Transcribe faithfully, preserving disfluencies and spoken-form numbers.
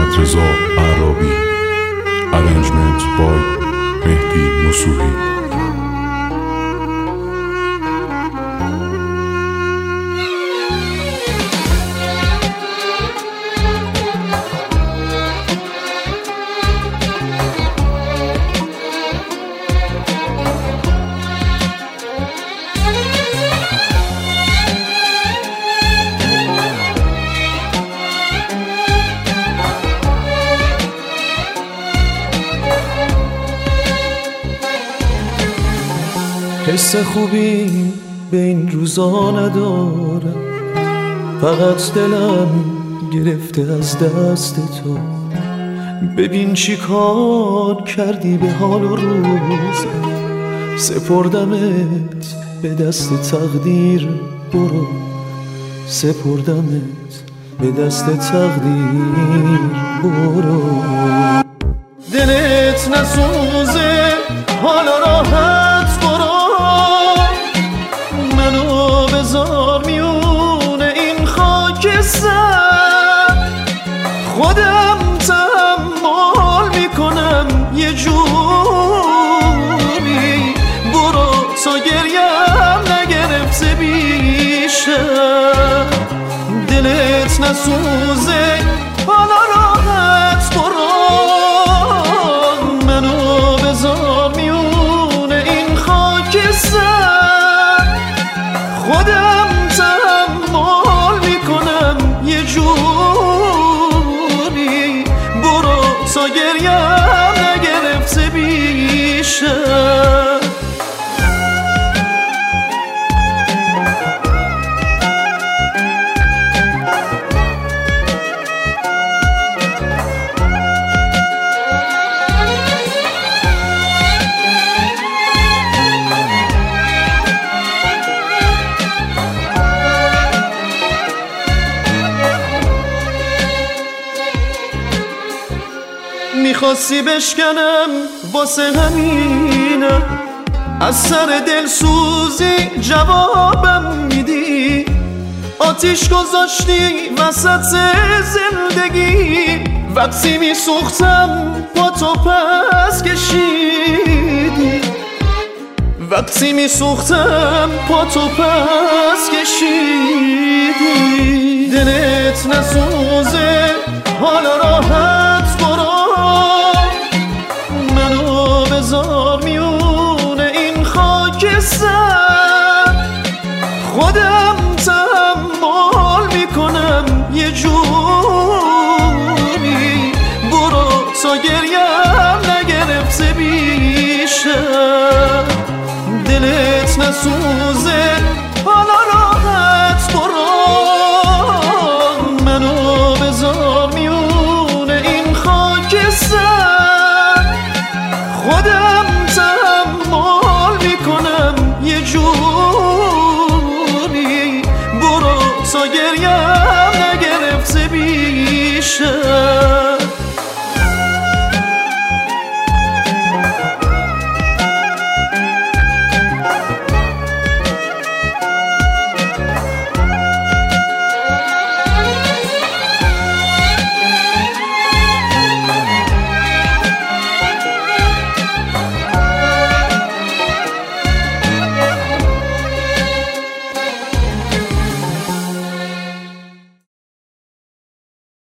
محمد رضا اعرابی. Arrangement by مهدی نصوحی. حس خوبی به این روزا ندارم، فقط دلم گرفته از دست تو. ببین چی کار کردی به حال و روزم، سپردمت به دست تقدیر، برو سپردمت به دست تقدیر، برو. دلت نسوزه حالا راحت برو، منو بذار میونه این خاک سر، خودم تحمل میکنم یه جوری، برو تا گریم نگرفته بیشتر. دلت نسوزه حالا راحت برو، منو بذار میونه این خاک سر، خودم تحمل میکنم یه جوری، برو تا گریم نگرفته بیشتر. میخواستی بشکنم واسه همینم، از سر دلسوزی جوابم میدی، آتیش گذاشتی وسط زندگی، وقتی میسوختم با تو پس کشیدی، وقتی میسوختم با تو پس کشیدی. دلت نسوزه حالا راحت برو، منو بذار میونه این خاک سر، خودم تحمل میکنم یه جوری، برو تا گریم نگرفته بیشتر. دلت نسوزه